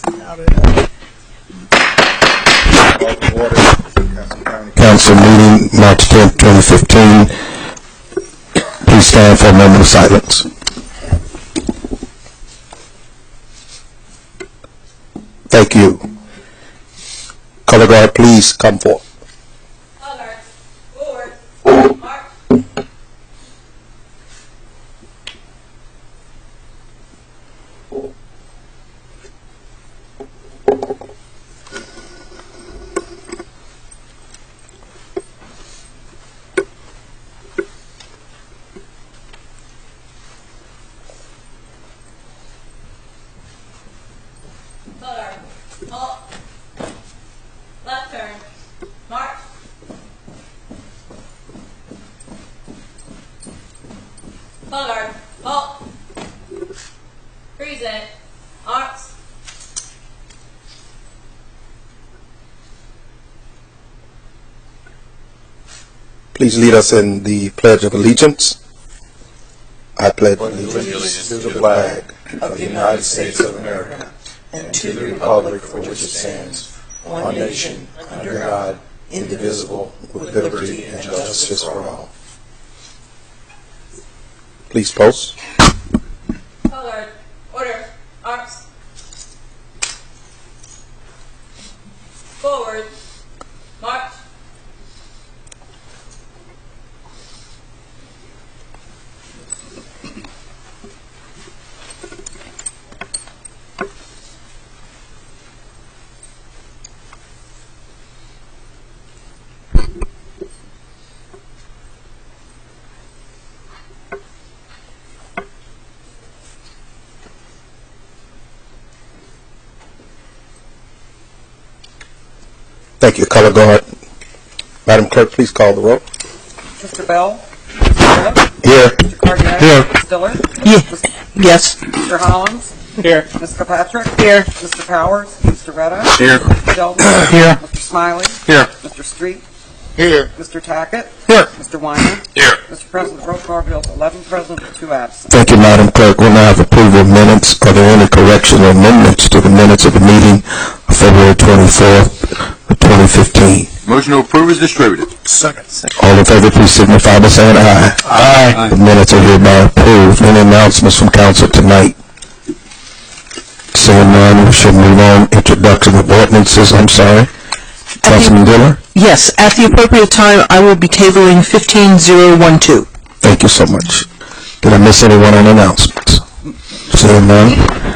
Council meeting March 10th, 2015. Please stand for a moment of silence. Thank you. Color guard, please come forth. Color guard, forward, march. Color, halt, left turn, march. Color, halt, present, arms. Please lead us in the Pledge of Allegiance. I pledge allegiance to the flag of the United States of America and to the republic for which it stands, one nation, under God, indivisible, with liberty and justice for all. Please post. Color, order, arms. Forward, march. Thank you, Color Guard. Madam Clerk, please call the roll. Mr. Bell? Phillips? Here. Mr. Cardenas? Here. Stiller? Yes. Mr. Hollins? Here. Ms. Kilpatrick? Here. Mr. Powers? Mr. Retta? Here. Mr. Sheldon? Here. Mr. Smiley? Here. Mr. Street? Here. Mr. Tackett? Here. Mr. Weiner? Here. Mr. President, roll call bills 11 present, 2 absent. Thank you, Madam Clerk. We'll now have approval of minutes. Are there any corrections or amendments to the minutes of the meeting of February 24th, 2015? Motion to approve is distributed. Second. All in favor, please signify by saying aye. Aye. The minutes are hereby approved. Any announcements from council tonight? Seeing none, we should move on. Introduction of ordinances. I'm sorry. Councilman Diller? Yes, at the appropriate time, I will be tabling 15012. Thank you so much. Did I miss anyone on announcements? Seeing none.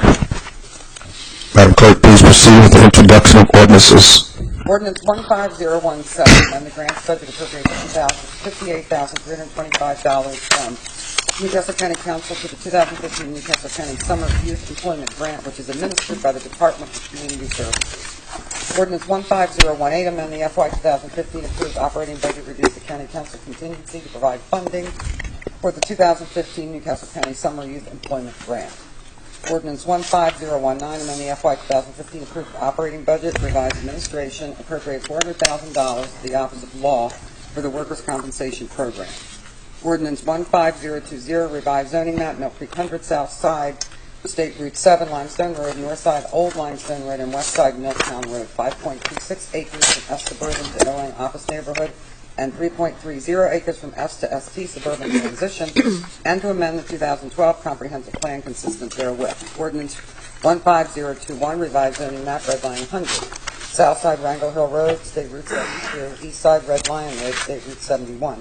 Madam Clerk, please proceed with the introduction of ordinances. Ordinance 15017, and the grants budget appropriation $58,325 from Newcastle County Council to the 2015 Newcastle County Summer Youth Employment Grant, which is administered by the Department of Community Services. Ordinance 15018, amend the FY 2015 approved operating budget, reduce the County Council contingency to provide funding for the 2015 Newcastle County Summer Youth Employment Grant. Ordinance 15019, amend the FY 2015 approved operating budget, revise administration, appropriate $400,000 to the Office of Law for the Workers' Compensation Program. Ordinance 15020, revised zoning map, Mill Creek 100, south side, State Route 7, Limestone Road, north side, Old Limestone Road, and west side, Milltown Road, 5.26 acres from S suburban to Ilion Office neighborhood, and 3.30 acres from S to ST suburban transition, and to amend the 2012 comprehensive plan consistent therewith. Ordinance 15021, revised zoning map, Red Lion 100, south side, Wrangell Hill Road, State Route 72, east side, Red Lion Road, State Route 71.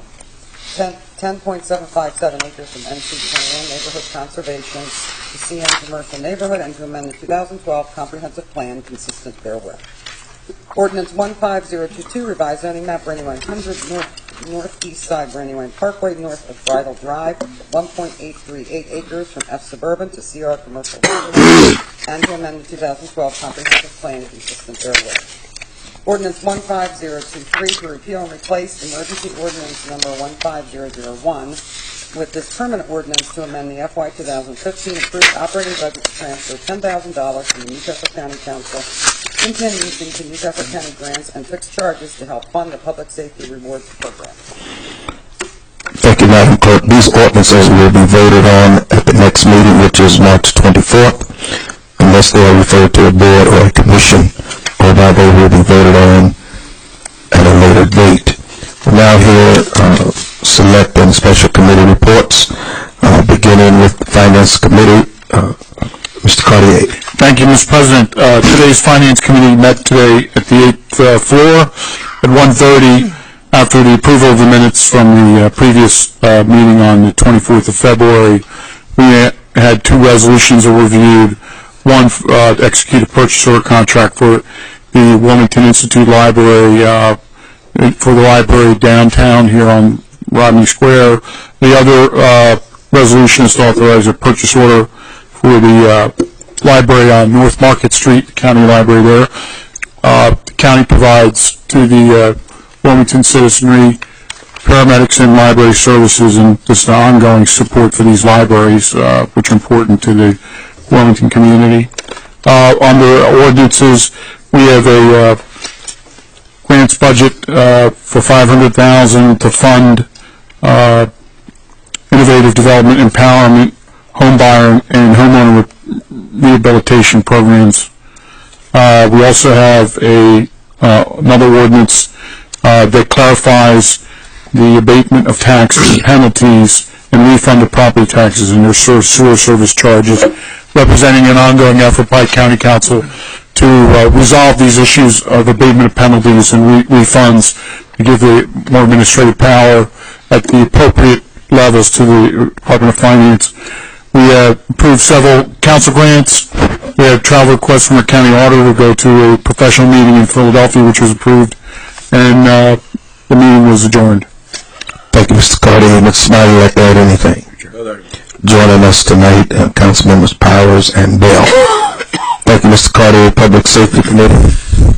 10.757 acres from NC21 Neighborhood Conservation to CN Commercial Neighborhood, and to amend the 2012 comprehensive plan consistent therewith. Ordinance 15022, revised zoning map, Brandywine 100, northeast side, Brandywine Parkway, north of Bridle Drive, 1.838 acres from F Suburban to CR Commercial Neighborhood, and to amend the 2012 comprehensive plan consistent therewith. Ordinance 15023, to repeal and replace emergency ordinance number 15001 with this permanent ordinance to amend the FY 2015 approved operating budget to transfer $10,000 from the Newcastle County Council contingency to Newcastle County grants and fixed charges to help fund the Public Safety Rewards Program. Thank you, Madam Clerk. These ordinances will be voted on at the next meeting, which is March 24th, unless unless they are referred to a board or a commission, or by they will be voted on at a later date. We'll now hear select and special committee reports, beginning with the Finance Committee. Mr. Cartier. Thank you, Mr. President. Today's Finance Committee met today at the 8th floor at 1:30 after the approval of the minutes from the previous meeting on the 24th of February. We had two resolutions that were reviewed. One, to execute a purchase order contract for the Wilmington Institute Library, for the library downtown here on Rodney Square. The other resolution is to authorize a purchase order for the library on North Market Street, the county library there. The county provides to the Wilmington citizenry paramedics and library services, and just ongoing support for these libraries, which are important to the Wilmington community. Under ordinances, we have a grants budget for $500,000 to fund innovative development, empowerment, home buyer and homeowner rehabilitation programs. We also have another ordinance that clarifies the abatement of taxes and penalties and refund of property taxes and their sewer service charges, representing an ongoing effort by County Council to resolve these issues of abatement of penalties and refunds, to give the more administrative power at the appropriate levels to the Department of Finance. We approved several council grants. We had travel requests from our county auditor to go to a professional meeting in Philadelphia, which was approved, and the meeting was adjourned. Thank you, Mr. Cartier. Ms. Snyder, like to add anything? Joining us tonight, Council Members Powers and Bell. Thank you, Mr. Cartier. Public Safety Committee.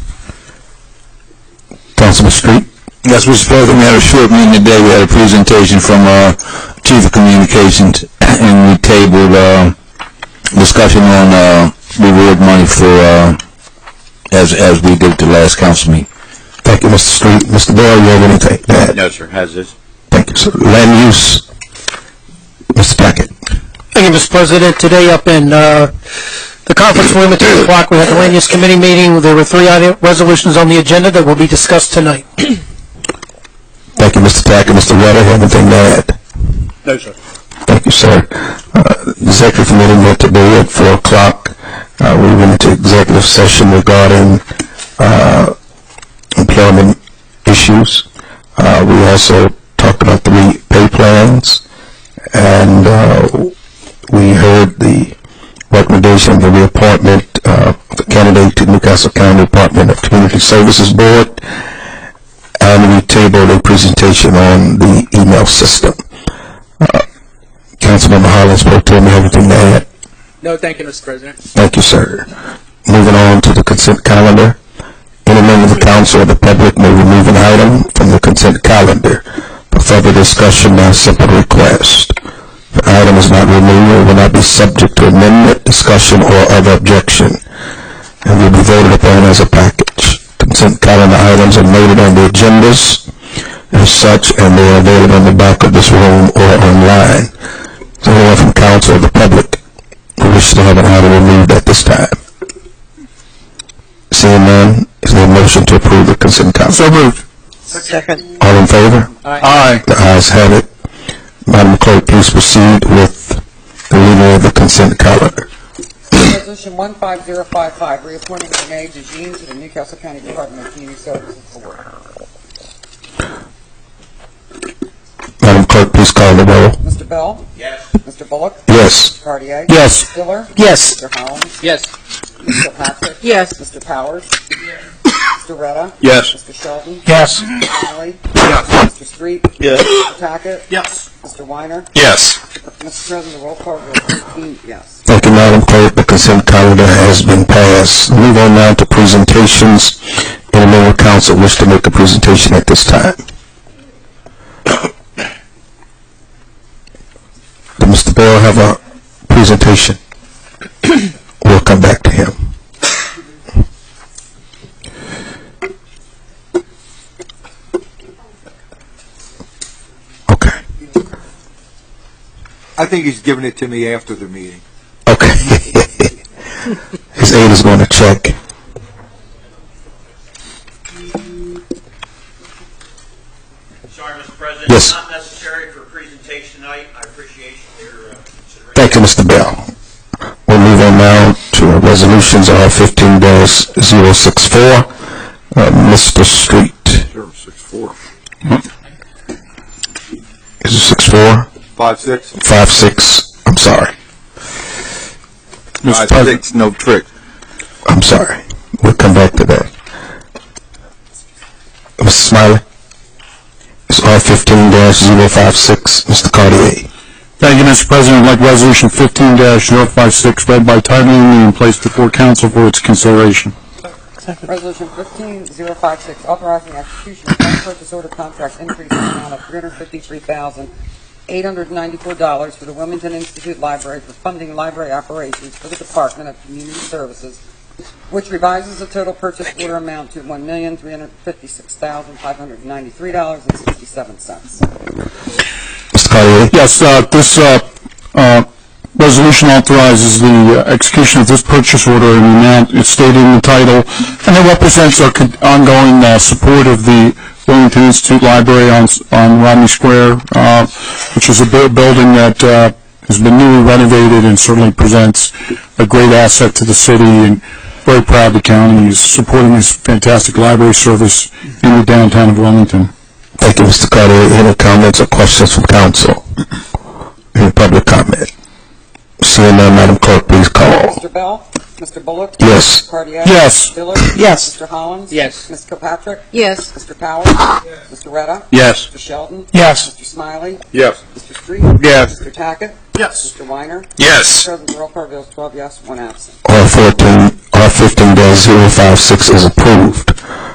Councilman Street. Yes, Mr. President, we had a short meeting today. We had a presentation from our Chief of Communications, and we tabled discussion on reward money for as we did at the last council meeting. Thank you, Mr. Street. Mr. Bell, you have anything to add? No, sir. Has this? Thank you, sir. Land use. Mr. Tackett. Thank you, Mr. President. Today up in the conference room at 2 o'clock, we had the Land Use Committee meeting. There were 3 resolutions on the agenda that will be discussed tonight. Thank you, Mr. Tackett. Mr. Rutter, have anything to add? No, sir. Thank you, sir. Executive Committee met today at 4 o'clock. We went into executive session regarding employment issues. We also talked about the pay plans, and we heard the recommendation of the reappointment of the candidate to Newcastle County Department of Community Services Board, and we tabled a presentation on the email system. Councilmember Hollins, Pro Tem, have anything to add? No, thank you, Mr. President. Thank you, sir. Moving on to the consent calendar. Any member of the council or the public may remove an item from the consent calendar. For further discussion, now simple request. If an item is not removed, it will not be subject to amendment, discussion, or other objection, and will be voted upon as a package. Consent calendar items are noted on the agendas as such, and they are available in the back of this room or online. Is there anyone from council or the public who wishes to have an item removed at this time? Seeing none, is there a motion to approve the consent calendar? So moved. Second. All in favor? Aye. The ayes have it. Madam Clerk, please proceed with the reading of the consent calendar. Resolution 15055, reappointing Renee DeJean to the Newcastle County Department of Community Services Board. Madam Clerk, please call the roll. Mr. Bell? Yes. Mr. Bullock? Yes. Mr. Cartier? Yes. Mr. Diller? Yes. Mr. Hollins? Yes. Mr. Patrick? Yes. Mr. Powers? Mr. Retta? Yes. Mr. Sheldon? Yes. Mr. Riley? Yes. Mr. Street? Yes. Mr. Tackett? Yes. Mr. Weiner? Yes. Mr. President, the roll call will be 18 yes. Thank you, Madam Clerk. The consent calendar has been passed. Move on now to presentations. Any member of council wish to make a presentation at this time? Did Mr. Bell have a presentation? We'll come back to him. Okay. I think he's giving it to me after the meeting. Okay. Ms. Ada's going to check. Sorry, Mr. President. Yes. It's not necessary for a presentation tonight. I appreciate your consideration. Thank you, Mr. Bell. We'll move on now to resolutions R15-064. Mr. Street. Sure, 6-4. Is it 6-4? 5-6. 5-6. I'm sorry. Mr. President, No trick. I'm sorry. We'll come back to that. Mr. Smiley? It's R15-056. Mr. Cartier. thank you, Mr. President. I'd like Resolution 15-056 read by title only and placed before council for its consideration. Resolution 15056, authorizing the execution of one purchase order contract increase in the amount of $353,894 for the Wilmington Institute Library for funding library operations for the Department of Community Services, which revises the total purchase order amount to $1,356,593.67. Mr. Cartier? Yes, this resolution authorizes the execution of this purchase order in the amount it's stated in the title, and it represents our ongoing support of the Wilmington Institute Library on Rodney Square, which is a building that has been newly renovated and certainly presents a great asset to the city, and very proud the county is supporting this fantastic library service in the downtown of Wilmington. Thank you, Mr. Cartier. Any comments or questions from council? Any public comment? Seeing none, Madam Clerk, please call. Mr. Bell? Mr. Bullock? Yes. Mr. Cartier? Yes. Mr. Dillard? Yes. Mr. Hollins? Yes. Ms. Kilpatrick? Yes. Mr. Powers? Yes. Mr. Retta? Yes. Mr. Sheldon? Yes. Mr. Smiley? Yes. Mr. Street? Yes. Mr. Tackett? Yes. Mr. Weiner? Yes. President, roll call votes 12 yes, 1 absent. R15-056 is approved.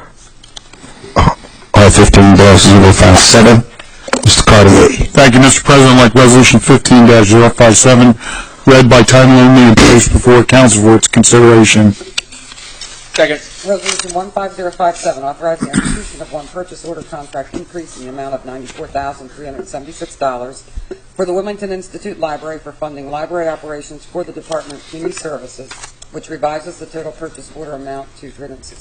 R15-057. Mr. Cartier. Thank you, Mr. President. I'd like Resolution 15-057 read by title only and placed before council for its consideration. Second. Resolution 15057, authorizing the execution of one purchase order contract increasing the amount of $94,376 for the Wilmington Institute Library for funding library operations for the Department of Community Services, which revises the total purchase order amount to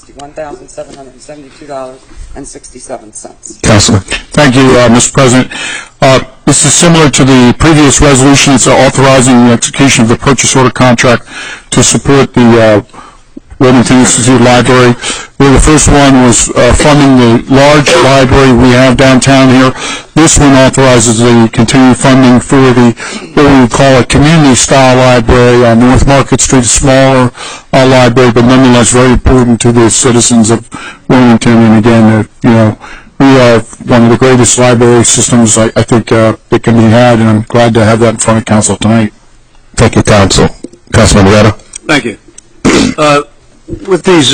$361,772.67. Councilman. Thank you, Mr. President. This is similar to the previous resolution. It's authorizing the execution of the purchase order contract to support the Wilmington Institute Library. The first one was funding the large library we have downtown here. This one authorizes the continued funding for the, what we would call a community-style library on North Market Street, a smaller library, but nonetheless very important to the citizens of Wilmington. And again, we are one of the greatest library systems I think that can be had, and I'm glad to have that in front of council tonight. Thank you, Council. Councilman Retta. Thank you. With these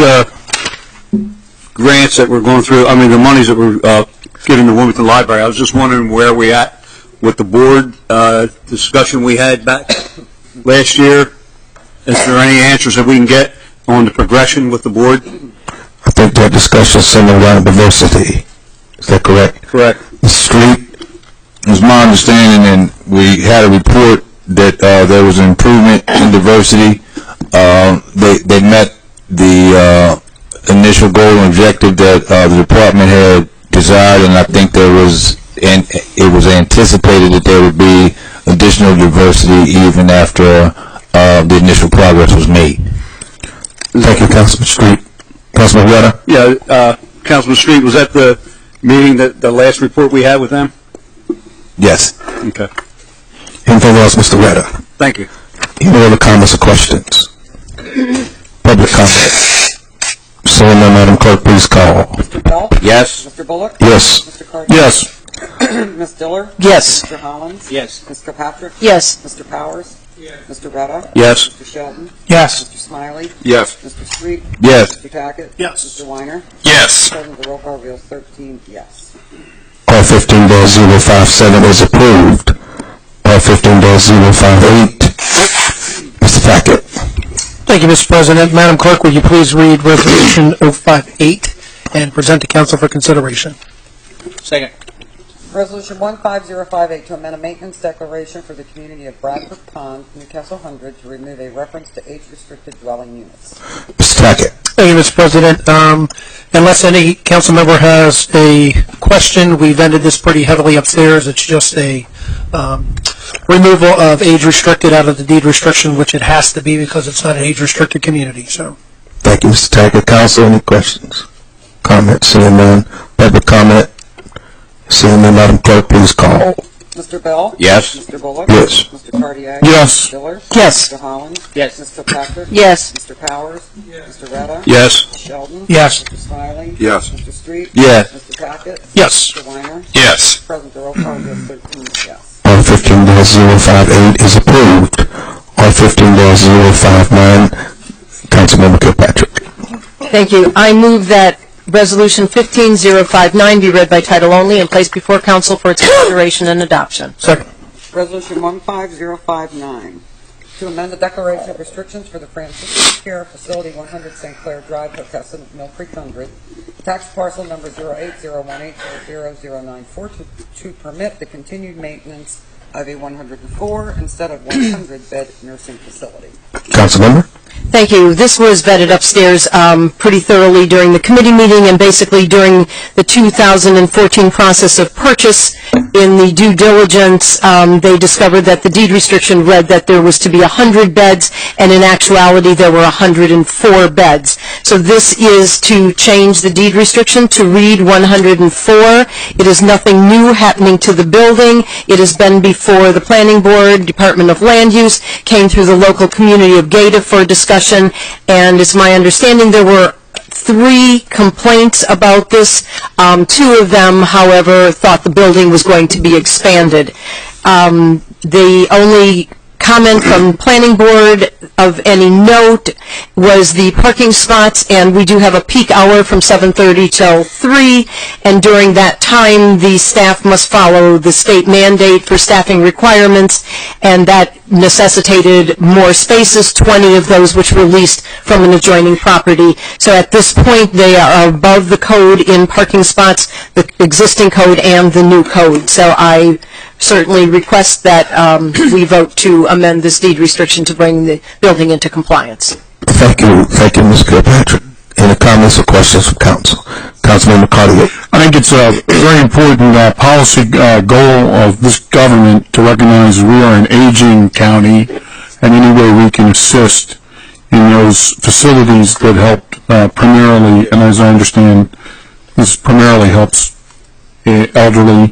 grants that we're going through, I mean the monies that we're giving the Wilmington Library, I was just wondering where we at with the board discussion we had back last year. Is there any answers that we can get on the progression with the board? I think that discussion is centered around diversity. Is that correct? Correct. Mr. Street. It's my understanding, and we had a report that there was an improvement in diversity. They met the initial goal and objective that the department had desired, and I think it was anticipated that there would be additional diversity even after the initial progress was made. Thank you, Councilman Street. Councilman Retta. Yeah, Councilman Street, was that the meeting, that the last report we had with them? Yes. Okay. Anything else, Mr. Retta? Thank you. Any other comments or questions? Public comment. Seeing none, Madam Clerk, please call. Mr. Bell? Yes. Mr. Bullock? Yes. Mr. Cartier? Yes. Ms. Dillard? Yes. Mr. Hollins? Yes. Ms. Kilpatrick? Yes. Mr. Powers? Yes. Mr. Retta? Yes. Mr. Sheldon? Yes. Mr. Smiley? Yes. Mr. Street? Yes. Mr. Tackett? Yes. Mr. Weiner? Yes. President, the roll call reveals 13 yes. R15-057 is approved. R15-058. Mr. Tackett. Thank you, Mr. President. Madam Clerk, would you please read Resolution 058 and present to council for consideration? Second. Resolution 15058 to amend a maintenance declaration for the community of Bradford Pond, Newcastle 100, to remove a reference to age-restricted dwelling units. Mr. Tackett. Thank you, Mr. President. Unless any council member has a question, we vented this pretty heavily upstairs. It's just a removal of age-restricted out of the deed restriction, which it has to be because it's not an age-restricted community. So, Thank you, Mr. Tackett. Council, any questions? Comments? Seeing none. Public comment? Seeing none, Madam Clerk, please call. Mr. Bell? Yes. Mr. Bullock? Yes. Mr. Cartier? Yes. Mr. Diller? Yes. Mr. Holland? Yes. Ms. Kilpatrick? Yes. Mr. Powers? Yes. Mr. Retta? Yes. Mr. Sheldon? Yes. Mr. Smiley? Yes. Mr. Street? Yes. Mr. Tackett? Yes. Mr. Weiner? Yes. Present, the roll call is 13 yes. R 15-058 is approved. R 15-059, Councilmember Kilpatrick. Thank you. I move that Resolution 15059 be read by title only and placed before council for its consideration and adoption. second. Resolution 15059 to amend the declaration of restrictions for the Franciscan Care Facility 100 St. Clair Drive, Hocussin, Mill Creek 100, tax parcel number 08018000944 to permit the continued maintenance of a 104 instead of 100-bed nursing facility. Councilmember? Thank you. This was vetted upstairs pretty thoroughly during the committee meeting and basically during the 2014 process of purchase. In the due diligence, they discovered that the deed restriction read that there was to be 100 beds, and in actuality there were 104 beds. So this is to change the deed restriction to read 104. It is nothing new happening to the building. It has been before the Planning Board, Department of Land Use, came through the local community of Gaeta for discussion, and it's my understanding there were 3 complaints about this. 2 of them, however, thought the building was going to be expanded. The only comment from Planning Board of any note was the parking spots, and we do have a peak hour from 7:30 till 3, and during that time the staff must follow the state mandate for staffing requirements, and that necessitated more spaces, 20 of those which were leased from an adjoining property. So at this point they are above the code in parking spots, the existing code and the new code. So I certainly request that we vote to amend this deed restriction to bring the building into compliance. Thank you, Ms. Kilpatrick. Any comments or questions from council? Councilmember Cartier. I think it's a very important policy goal of this government to recognize we are an aging county, and any way we can assist in those facilities that help primarily, and as I understand, this primarily helps elderly,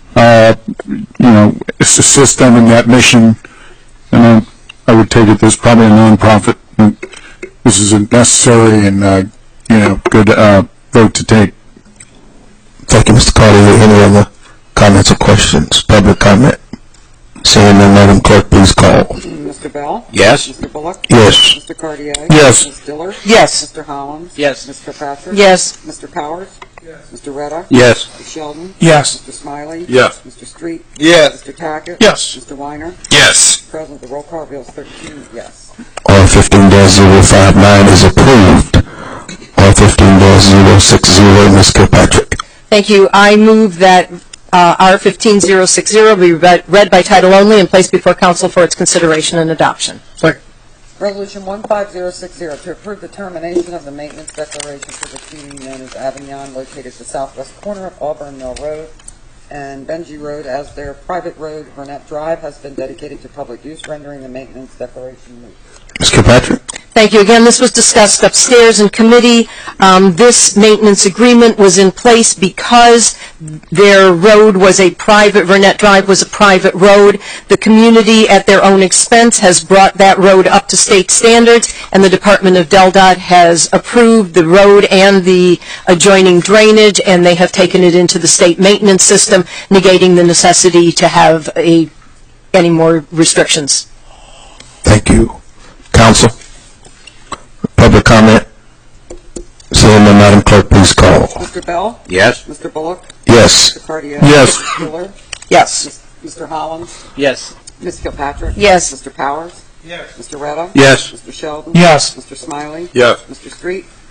assist them in that mission. And I would take it there's probably a nonprofit. This is a necessary and good vote to take. Thank you, Mr. Cartier. Any other comments or questions? Public comment? Seeing none, Madam Clerk, please call. Mr. Bell? Yes. Mr. Bullock? Yes. Mr. Cartier? Yes. Ms. Diller? Yes. Mr. Holland? Yes. Ms. Kilpatrick? Yes. Mr. Powers? Yes. Mr. Retta? Yes. Mr. Sheldon? Yes. Mr. Smiley? Yes. Mr. Street? Yes. Mr. Tackett? Yes. Mr. Weiner? Yes. Present, the roll call is 13 yes. R 15-059 is approved. R 15-060, Ms. Kilpatrick. Thank you. I move that R 15060 be read by title only and placed before council for its consideration and adoption. Second. Resolution 15060 to approve the termination of the maintenance declaration for the community known as Avignon, located at the southwest corner of Auburn Mill Road and Benji Road, as their private road, Burnett Drive, has been dedicated to public use, rendering the maintenance declaration moot. Ms. Kilpatrick. Thank you. Again, this was discussed upstairs in committee. This maintenance agreement was in place because their road was a private, Burnett Drive was a private road. The community, at their own expense, has brought that road up to state standards, and the Department of DelDOT has approved the road and the adjoining drainage, and they have taken it into the state maintenance system, negating the necessity to have any more restrictions. Thank you. Council? Public comment? Seeing none, Madam Clerk, please call. Mr. Bell? Yes. Mr. Bullock? Yes. Mr. Cartier? Yes. Mr. Diller? Yes. Mr. Holland? Yes. Ms. Kilpatrick? Yes. Mr. Powers? Yes. Mr. Retta? Yes. Mr. Sheldon? Yes. Mr. Smiley? Yes. Mr. Street?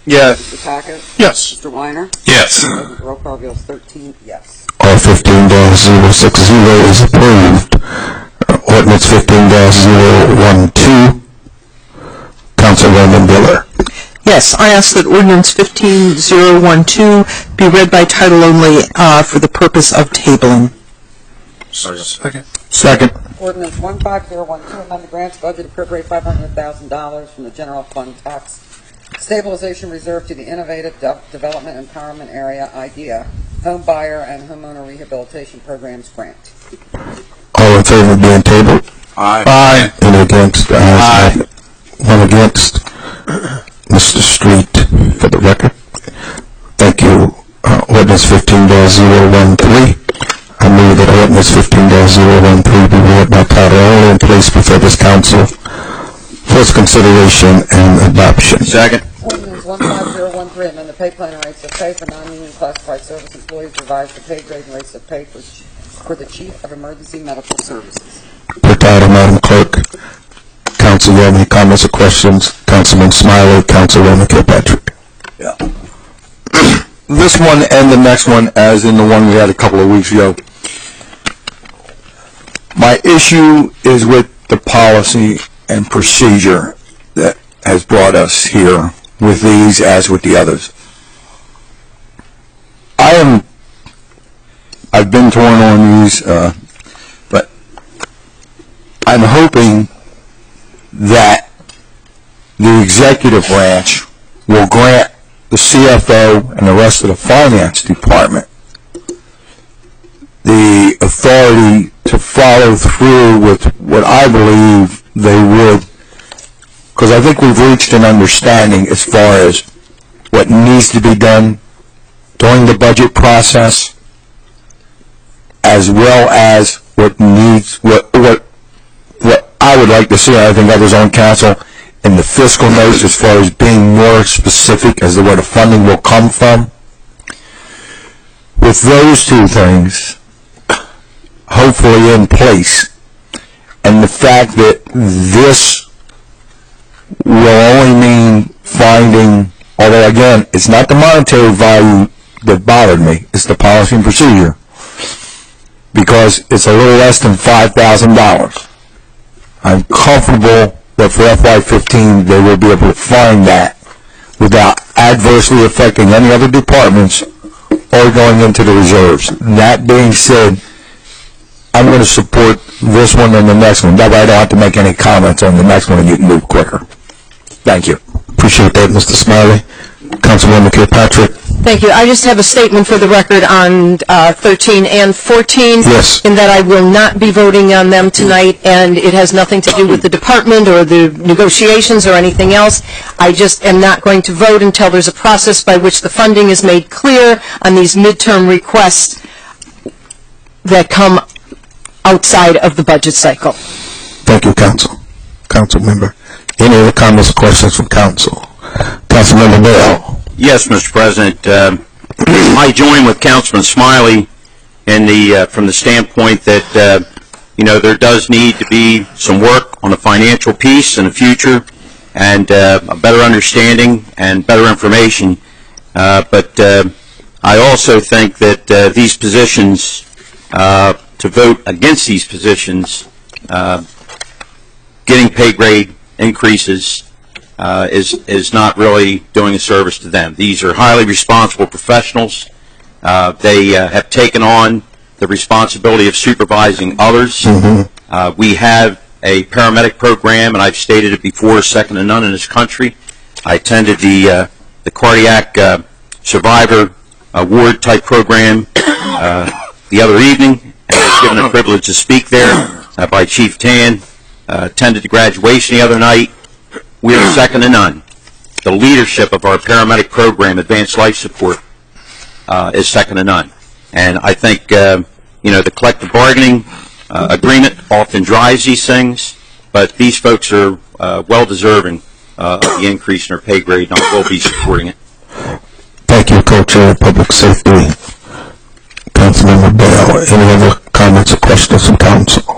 Yes. Mr. Tackett? Yes. Mr. Weiner? Yes. Roll call vote 13 yes. All 15-060 is approved. Ordinance 15-012. Councilwoman Miller. Yes, I ask that ordinance 15012 be read by title only for the purpose of tabling. Second. Ordinance 15012, amend the grants budget, appropriate $500,000 from the general fund tax stabilization reserve to the Innovative Development Empowerment Area IDEA Home Buyer and Homeowner Rehabilitation Programs Grant. All in favor of being tabled? Aye. Any against? Ayes. One against. Mr. Street, for the record. Thank you. Ordinance 15-013. I move that ordinance 15-013 be read by title only and placed before this council for its consideration and adoption. Second. Ordinance 15013, amend the pay plan and rates of pay for non-union classified service employees, revise the pay grade and rates of pay for the Chief of Emergency Medical Services. Per title, Madam Clerk. Council, you have any comments or questions? Councilman Smiley, Councilwoman Kilpatrick. Yeah. This one and the next one, as in the one we had a couple of weeks ago. My issue is with the policy and procedure that has brought us here with these as with the others. I've been torn on these, but I'm hoping that the executive branch will grant the CFO and the rest of the finance department the authority to follow through with what I believe they would, because I think we've reached an understanding as far as what needs to be done during the budget process, as well as what I would like to see, I think others on council, in the fiscal notes as far as being more specific as to where the funding will come from. With those two things hopefully in place, and the fact that this will only mean finding, although again, it's not the monetary value that bothered me, it's the policy and procedure, because it's a little less than $5,000. I'm comfortable that for FY15 they will be able to find that without adversely affecting any other departments or going into the reserves. That being said, I'm going to support this one and the next one. That way I don't have to make any comments on the next one and you can move quicker. Thank you. Appreciate that, Mr. Smiley. Councilwoman Kilpatrick. Thank you. I just have a statement for the record on 13 and 14. Yes. In that I will not be voting on them tonight, and it has nothing to do with the department or the negotiations or anything else. I just am not going to vote until there's a process by which the funding is made clear on these midterm requests that come outside of the budget cycle. Thank you, Council. Council member. Any other comments or questions from Council? Councilmember Bell. Yes, Mr. President. I join with Councilman Smiley in from the standpoint that there does need to be some work on the financial piece in the future, and a better understanding and better information. But I also think that these positions, to vote against these positions, getting pay grade increases is not really doing a service to them. These are highly responsible professionals. They have taken on the responsibility of supervising others. We have a paramedic program, and I've stated it before, second to none in this country. I attended the cardiac survivor award type program the other evening, and I was given the privilege to speak there by Chief Tan. Attended the graduation the other night. We are second to none. The leadership of our paramedic program, Advanced Life Support, is second to none. And I think, the collective bargaining agreement often drives these things, but these folks are well-deserving of the increase in their pay grade, and I will be supporting it. Thank you, Co-Chair of Public Safety, Councilmember Bell. Any other comments or questions from Council?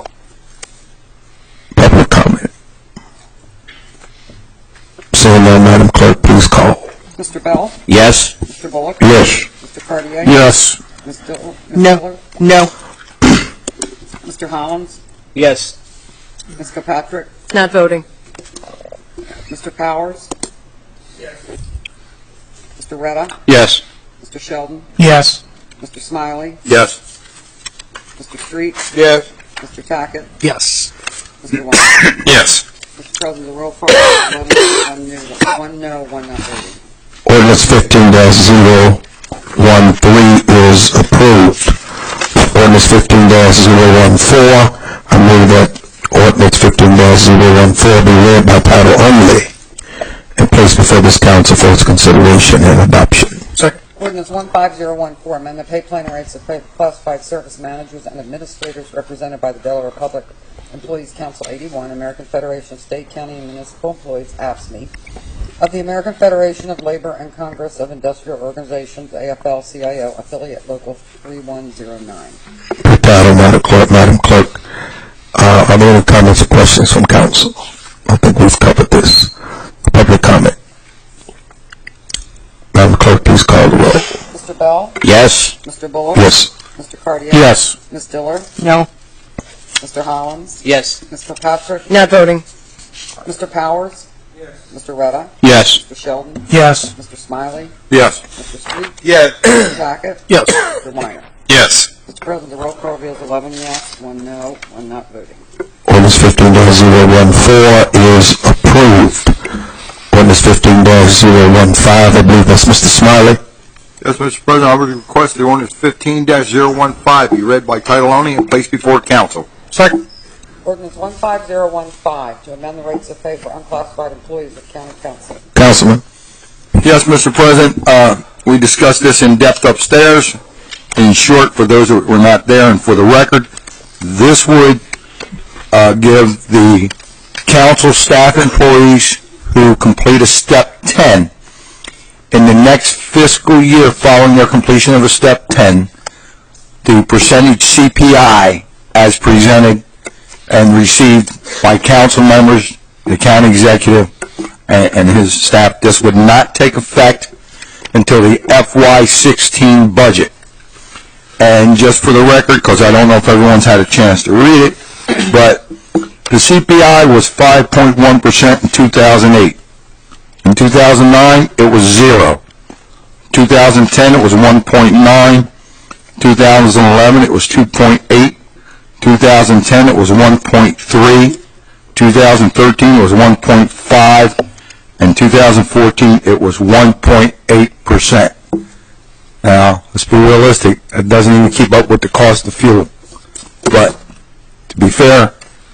Public comment. Seeing none, Madam Clerk, please call. Mr. Bell? Yes. Mr. Bullock? Yes. Mr. Cartier? Yes. Ms. Diller? No. No. Mr. Hollins? Yes. Ms. Kilpatrick? Not voting. Mr. Powers? Mr. Retta? Yes. Mr. Sheldon? Yes. Mr. Smiley? Yes. Mr. Street? Yes. Mr. Tackett? Yes. Mr. Wong? Yes. Mr. President, the roll call is 1 no, 1 not voting. Ordinance 15-013 is approved. Ordinance 15-014, I move that ordinance 15-014 be read by title only and placed before this council for its consideration and adoption. Second. Ordinance 15014, amend the pay plan and rates of pay for classified service managers and administrators represented by the Delaware Public Employees Council 81, American Federation of State, County, and Municipal Employees, AFSCME, of the American Federation of Labor and Congress of Industrial Organizations, AFL-CIO, affiliate local 3109. Per title, Madam Clerk, are there any comments or questions from council? I think we've covered this. Public comment. Madam Clerk, please call the roll. Mr. Bell? Yes. Mr. Bullock? Yes. Mr. Cartier? Yes. Ms. Diller? No. Mr. Hollins? Yes. Ms. Kilpatrick? Not voting. Mr. Powers? Yes. Mr. Retta? Yes. Mr. Sheldon? Yes. Mr. Smiley? Yes. Mr. Street? Yes. Mr. Tackett? Yes. Mr. Weiner? Yes. Mr. President, the roll call reveals 11 yes, 1 no, 1 not voting. Ordinance 15-014 is approved. Ordinance 15-015, I believe that's Mr. Smiley. Yes, Mr. President, I would request the ordinance 15-015 be read by title only and placed before council. Second. Ordinance 15015 to amend the rates of pay for unclassified employees of county council. Councilman. Yes, Mr. President, we discussed this in depth upstairs. In short, for those that were not there and for the record, this would give the council staff employees who complete a Step 10 in the next fiscal year following their completion of a Step 10, the percentage CPI as presented and received by council members, the county executive, and his staff. This would not take effect until the FY16 budget. And just for the record, because I don't know if everyone's had a chance to read it, but the CPI was 5.1% in 2008. In 2009, it was 0. 2010, it was 1.9. 2011, it was 2.8. 2010, it was 1.3. 2013, it was 1.5. And 2014, it was 1.8%. Now, let's be realistic. It doesn't even keep up with the cost of fuel. But, to be fair,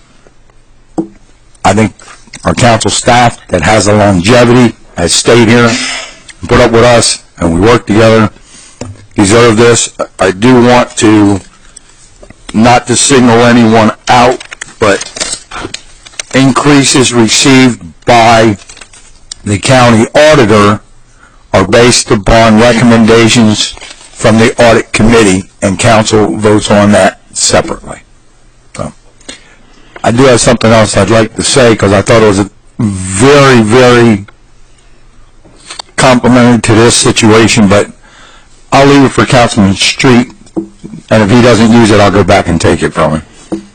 I think our council staff that has the longevity has stayed here and put up with us, and we work together, deserve this. I do want to, not to signal anyone out, but increases received by the county auditor are based upon recommendations from the audit committee, and council votes on that separately. So, I do have something else I'd like to say, because I thought it was very, very complimentary to this situation, but I'll leave it for Councilman Street, and if he doesn't use it, I'll go back and take it from him.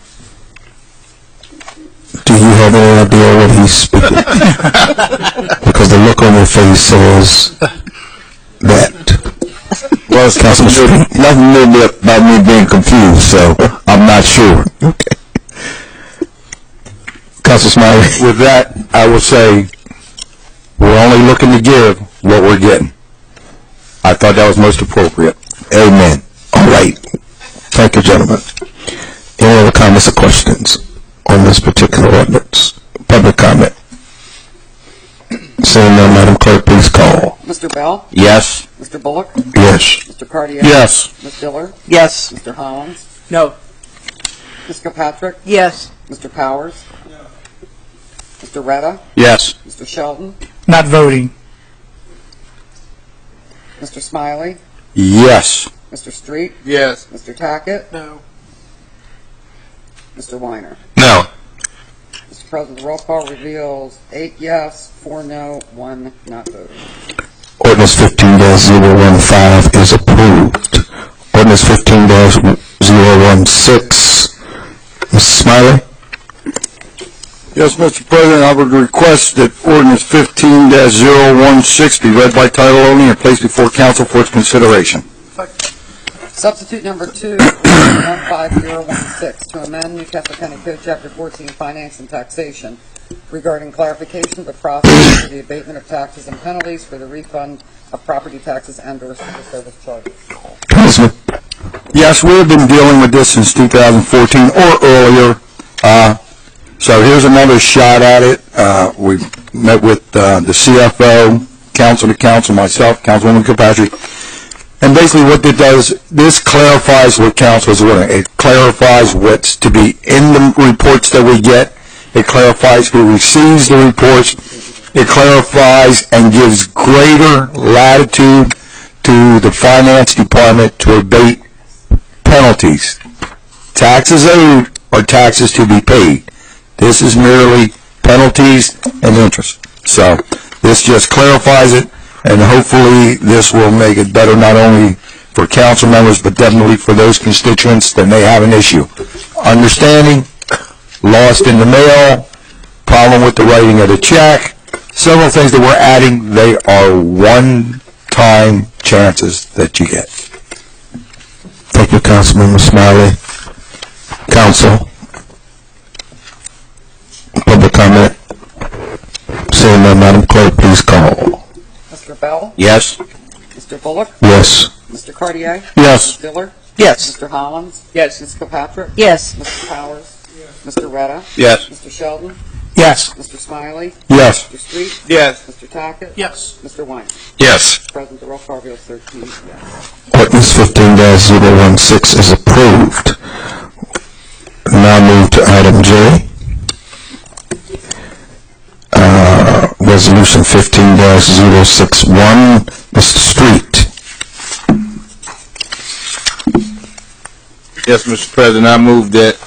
Do you have any idea what he's speaking? Because the look on your face says that. Well, Councilman Street, nothing new about me being confused, so I'm not sure. Okay. Council Smiley. With that, I will say, we're only looking to give what we're getting. I thought that was most appropriate. Amen. All right. Thank you, gentlemen. Any other comments or questions on this particular ordinance? Public comment. Seeing none, Madam Clerk, please call. Mr. Bell? Yes. Mr. Bullock? Yes. Mr. Cartier? Yes. Ms. Diller? Yes. Mr. Hollins? No. Ms. Kilpatrick? Yes. Mr. Powers? Mr. Retta? Yes. Mr. Sheldon? Not voting. Mr. Smiley? Yes. Mr. Street? Yes. Mr. Tackett? No. Mr. Weiner? No. Mr. President, the roll call reveals 8 yes, 4 no, 1 not voting. Ordinance 15-015 is approved. Ordinance 15-016. Mr. Smiley? Yes, Mr. President, I would request that ordinance 15-016 be read by title only and placed before council for its consideration. Substitute number 2, 15016, to amend Newcastle County Code Chapter 14, Finance and Taxation, regarding clarification of the process for the abatement of taxes and penalties for the refund of property taxes and/or civil service charges. Councilman? Yes, we have been dealing with this since 2014 or earlier. So here's another shot at it. We met with the CFO, council to council, myself, Councilwoman Kilpatrick. And basically what it does, this clarifies what council is doing. It clarifies what's to be in the reports that we get. It clarifies who receives the reports. It clarifies and gives greater latitude to the finance department to abate penalties. Taxes owed or taxes to be paid. This is merely penalties and interest. So this just clarifies it, and hopefully this will make it better not only for council members, but definitely for those constituents that may have an issue. Understanding, lost in the mail, problem with the writing of the check, several things that we're adding, they are one-time chances that you get. Thank you, Councilmember Smiley. Council? Public comment? Seeing none, Madam Clerk, please call. Mr. Bell? Yes. Mr. Bullock? Yes. Mr. Cartier? Yes. Ms. Diller? Yes. Mr. Hollins? Yes. Ms. Kilpatrick? Yes. Mr. Powers? Mr. Retta? Yes. Mr. Sheldon? Yes. Mr. Smiley? Yes. Mr. Street? Yes. Mr. Tackett? Yes. Mr. Weiner? Yes. President, the roll call vote is 13 yes. Ordinance 15-016 is approved. Now move to item J. Resolution 15-061. Mr. Street. Yes, Mr. President, I move that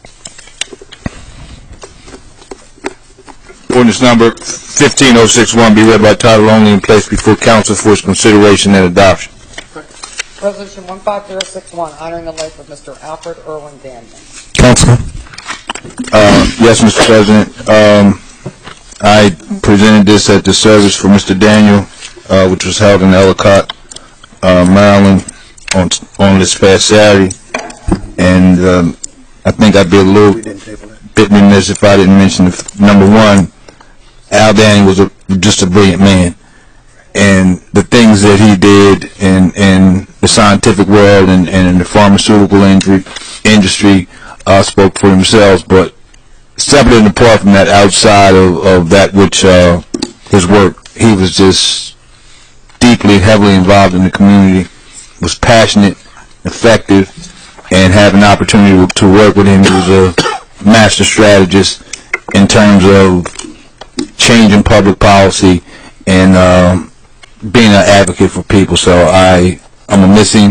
ordinance number 15061 be read by title only and placed before council for its consideration and adoption. Resolution 15061, honoring the life of Mr. Alfred Irwin Daniel. Councilman? Yes, Mr. President. I presented this at the service for Mr. Daniel, which was held in Ellicott, Maryland, on this past Saturday. And I think I'd be a little bit remiss if I didn't mention, number one, Al Daniel was just a brilliant man. And the things that he did in the scientific world and in the pharmaceutical industry spoke for themselves. But separate and apart from that, outside of that which his work, he was just deeply, heavily involved in the community, was passionate, effective, and have an opportunity to work with him. He was a master strategist in terms of changing public policy and being an advocate for people. So I'm a missing.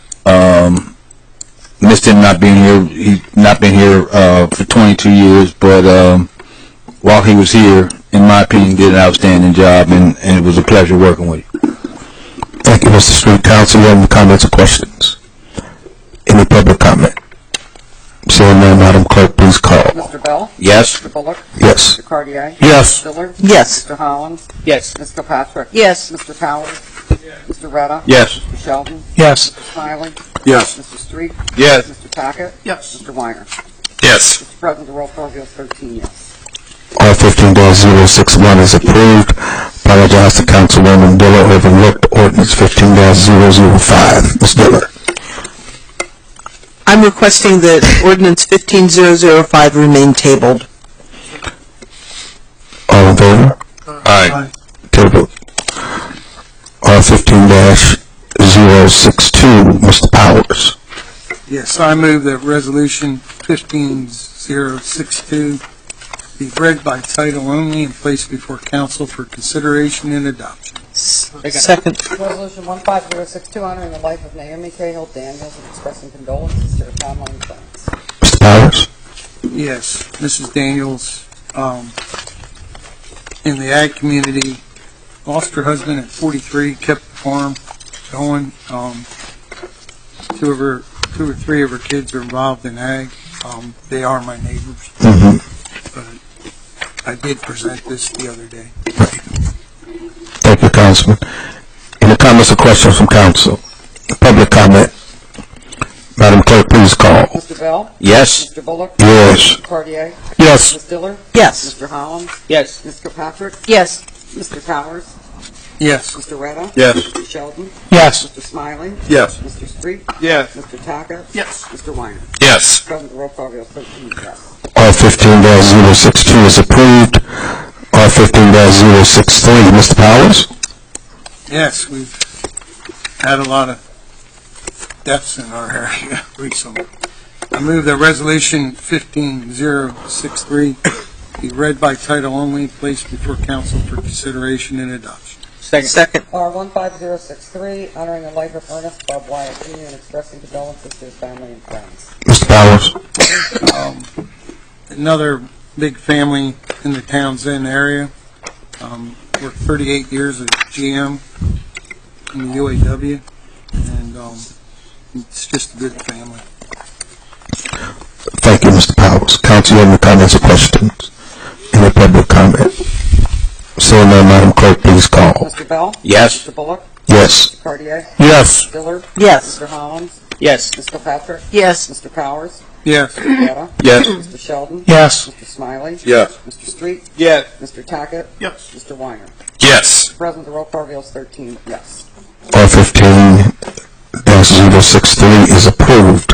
Missed him not being here. He's not been here for 22 years, but while he was here, in my opinion, did an outstanding job, and it was a pleasure working with you. Thank you, Mr. Street. Council, any comments or questions? Any public comment? Seeing none, Madam Clerk, please call. Mr. Bell? Yes. Mr. Bullock? Yes. Mr. Cartier? Yes. Mr. Diller? Yes. Mr. Hollins? Yes. Ms. Kilpatrick? Yes. Mr. Powers? Mr. Retta? Yes. Mr. Sheldon? Yes. Mr. Smiley? Yes. Mr. Street? Yes. Mr. Tackett? Yes. Mr. Weiner? Yes. Mr. President, the roll call vote is 13 yes. All 15-061 is approved. Apologize to Councilwoman Diller, overlooked ordinance 15-005. Ms. Diller. I'm requesting that ordinance 15005 remain tabled. All in favor? Aye. Tabled. R 15-062, Mr. Powers. Yes, I move that resolution 15062 be read by title only and placed before council for consideration and adoption. Second. Resolution 15062, honoring the life of Naomi Cahill Daniels and expressing condolences to her family and friends. Mr. Powers. Yes, Mrs. Daniels, in the ag community, lost her husband at 43, kept the farm going. Two or three of her kids are involved in ag. They are my neighbors. But I did present this the other day. Thank you, Councilman. Any comments or questions from council? Public comment. Madam Clerk, please call. Mr. Bell? Yes. Mr. Bullock? Yes. Mr. Cartier? Yes. Ms. Diller? Yes. Mr. Hollins? Yes. Ms. Kirkpatrick? Yes. Mr. Towers? Yes. Mr. Retta? Yes. Mr. Sheldon? Yes. Mr. Smiley? Yes. Mr. Street? Yes. Mr. Tackett? Yes. Mr. Weiner? Yes. President, roll call, vote 13 yes. R15-062 is approved. R15-063. Mr. Powers? Yes, we've had a lot of deaths in our area recently. I move that Resolution 15063 be read by title only, placed before council for consideration and adoption. Second. R15063, honoring the life of Ernest Bob Wyatt Jr. and expressing condolences to his family and friends. Mr. Powers? Another big family in the Townsend area. Worked 38 years at GM in the UAW, and it's just a good family. Thank you, Mr. Powers. Council, you have any comments or questions? Any public comment? Seeing none, Madam Clerk, please call. Mr. Bell? Yes. Mr. Bullock? Yes. Mr. Cartier? Yes. Mr. Diller? Yes. Mr. Hollins? Yes. Ms. Kirkpatrick? Yes. Mr. Powers? Yes. Mr. Retta? Yes. Mr. Sheldon? Yes. Mr. Smiley? Yes. Mr. Street? Yes. Mr. Tackett? Yes. Mr. Weiner? Yes. President, the roll call vote 13 yes. R15-063 is approved.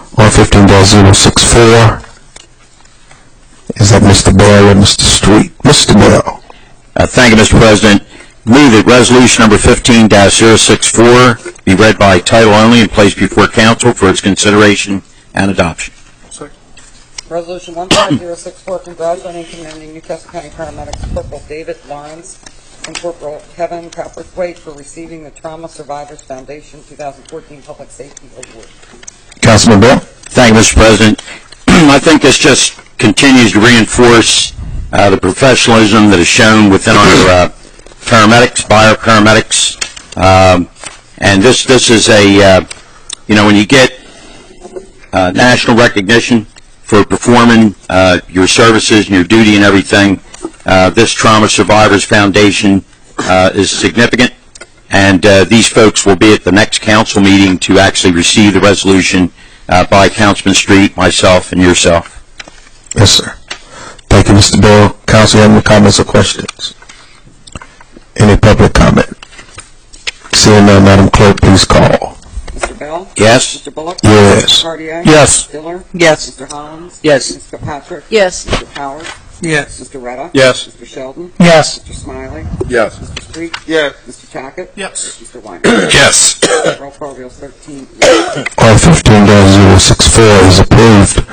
R15-064. Is that Mr. Bell or Mr. Street? Mr. Bell. Thank you, Mr. President. Move that resolution number 15-064 be read by title only and placed before council for its consideration and adoption. Resolution 15064, congratulating and commending Newcastle County paramedics Corporal David Lawrence and Corporal Kevin Copperthwaite for receiving the Trauma Survivors Foundation 2014 Public Safety Award. Councilman Bell? Thank you, Mr. President. I think this just continues to reinforce the professionalism that is shown within our paramedics, bioparamedics, and this is a, when you get national recognition for performing your services and your duty and everything, this Trauma Survivors Foundation is significant, and these folks will be at the next council meeting to actually receive the resolution by Councilman Street, myself, and yourself. Yes, sir. Thank you, Mr. Bell. Council, have any comments or questions? Any public comment? Seeing none, Madam Clerk, please call. Mr. Bell? Yes. Mr. Bullock? Yes. Mr. Cartier? Yes. Mr. Diller? Yes. Mr. Hollins? Yes. Ms. Kirkpatrick? Yes. Mr. Powers? Yes. Mr. Retta? Yes. Mr. Sheldon? Yes. Mr. Smiley? Yes. Mr. Street? Yes. Mr. Tackett? Yes. Mr. Weiner? Yes. Roll call vote 13 yes. R15-064 is approved.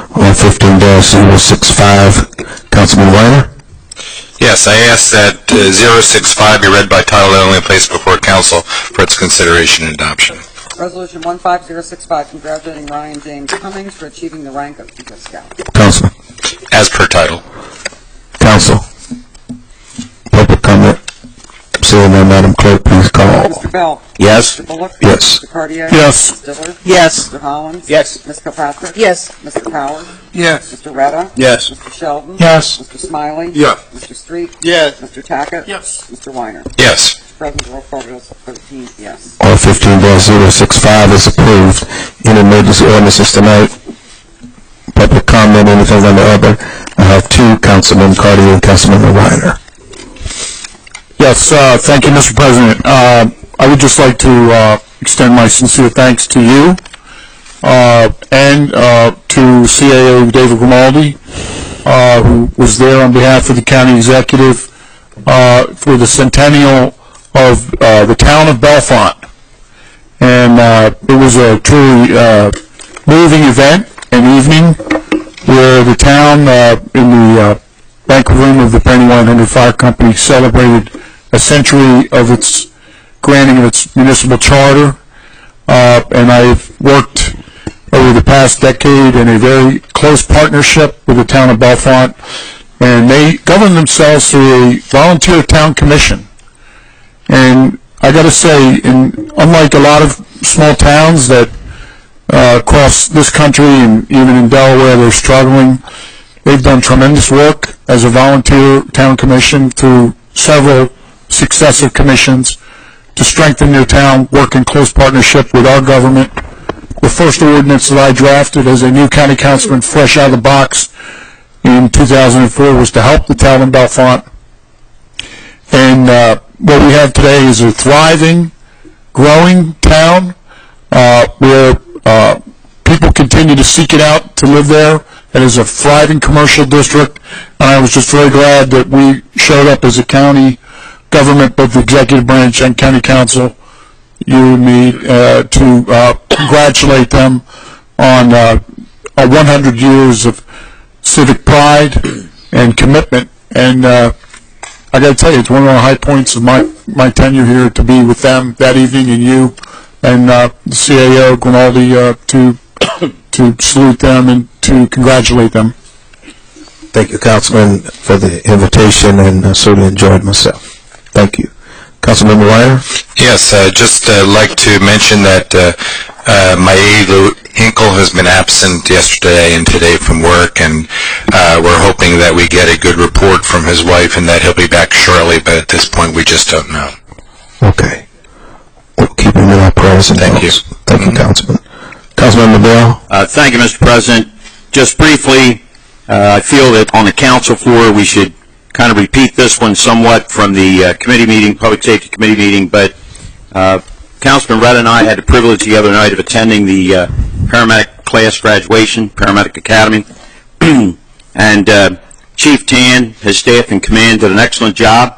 R15-065, Councilman Weiner? Yes, I ask that 065 be read by title only and placed before council for its consideration and adoption. Resolution 15065, congratulating Ryan James Cummings for achieving the rank of Eagle Scout. Councilman? As per title. Council? Public comment? Seeing none, Madam Clerk, please call. Mr. Bell? Yes. Mr. Bullock? Yes. Mr. Cartier? Yes. Mr. Diller? Yes. Mr. Hollins? Yes. Ms. Kirkpatrick? Yes. Mr. Powers? Yes. Mr. Retta? Yes. Mr. Sheldon? Yes. Mr. Smiley? Yes. Mr. Street? Yes. Mr. Tackett? Yes. Mr. Weiner? Yes. President, roll call vote 13 yes. R15-065 is approved. Any emergency ordinances tonight? Public comment, anything on the other? I have two, Councilman Cartier and Councilman Weiner. Yes, thank you, Mr. President. I would just like to extend my sincere thanks to you and to CAO David Grimaldi, who was there on behalf of the county executive for the centennial of the town of Bellefonte. And it was a truly moving event and evening where the town, in the banquet room of the Penny 100 Fire Company, celebrated a century of its granting of its municipal charter, and I've worked over the past decade in a very close partnership with the town of Bellefonte, and they govern themselves through a volunteer town commission, And I got to say, unlike a lot of small towns that across this country and even in Delaware they're struggling, they've done tremendous work as a volunteer town commission through several successive commissions to strengthen their town, work in close partnership with our government. The first ordinance that I drafted as a new county councilman fresh out of the box in 2004 was to help the town of Bellefonte. And what we have today is a thriving, growing town where people continue to seek it out to live there. It is a thriving commercial district, and I was just very glad that we showed up as a county government, both the executive branch and county council, you and me, to congratulate them on 100 years of civic pride and commitment. And I got to tell you, it's one of the high points of my tenure here to be with them that evening, and you and the CAO Grimaldi to salute them and to congratulate them. Thank you, Councilman, for the invitation, and I certainly enjoyed myself. Thank you. Councilmember Weiner? Yes, just like to mention that Maye Hinkle has been absent yesterday and today from work, and we're hoping that we get a good report from his wife and that he'll be back shortly, but at this point we just don't know. Okay. We'll keep him in our prayers and Thank thoughts. you. Thank you, Councilman. Councilman Bell? Thank you, Mr. President. Just briefly, I feel that on the council floor we should kind of repeat this one somewhat from the committee meeting, Public Safety Committee meeting, but Councilman Redd and I had the privilege the other night of attending the paramedic class graduation, Paramedic Academy, and Chief Tan, his staff and command did an excellent job.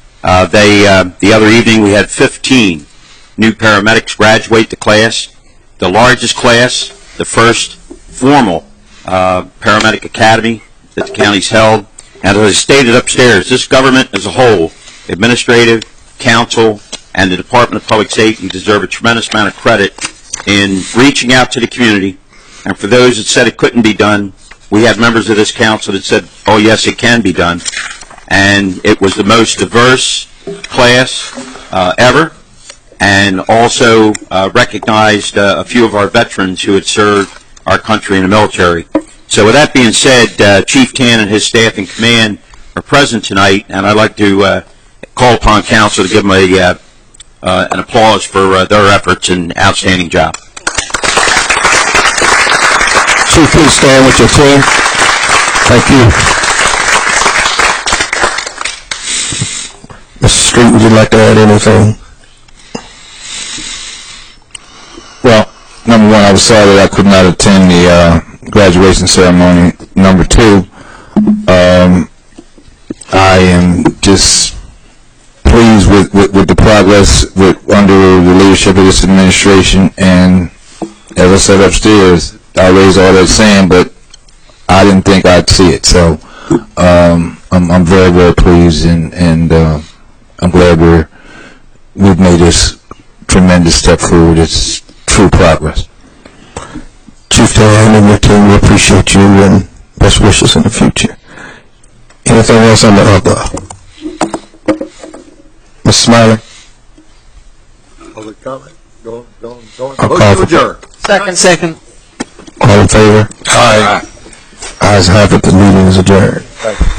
The other evening we had 15 new paramedics graduate the class, the largest class, the first formal paramedic academy that the county's held. And as I stated upstairs, this government as a whole, administrative, council, and the Department of Public Safety deserve a tremendous amount of credit in reaching out to the community. And for those that said it couldn't be done, we had members of this council that said, oh yes, it can be done. And it was the most diverse class ever, and also recognized a few of our veterans who had served our country in the military. So with that being said, Chief Tan and his staff and command are present tonight, and I'd like to call upon council to give them an applause for their efforts and outstanding job. Chief, please stand with your team. Thank you. Mr. Street, would you like to add anything? Well, number one, I was sorry that I could not attend the graduation ceremony. Number two, I am just pleased with the progress under the leadership of this administration, and as I said upstairs, I raised all that sand, but I didn't think I'd see it. So I'm very, very pleased, and I'm glad we've made this tremendous step forward. It's true progress. Chief Tan and your team, we appreciate you and best wishes in the future. Anything else on the other? Ms. Smiley? Public comment? Go. I'll call for adjourn. Second. All in favor? Aye. Ayes have it, the meeting is adjourned. Thank you.